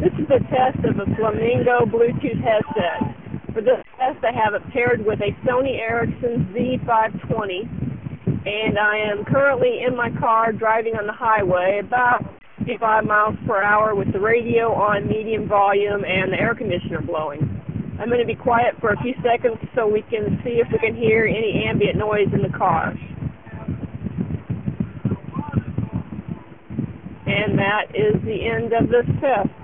This is a test of a Flamingo Bluetooth headset. For this test, I have it paired with a Sony Ericsson Z520, and I am currently in my car driving on the highway about 55 miles per hour with the radio on medium volume and the air conditioner blowing. I'm going to be quiet for a few seconds so we can see if we can hear any ambient noise in the car. And that is the end of this test.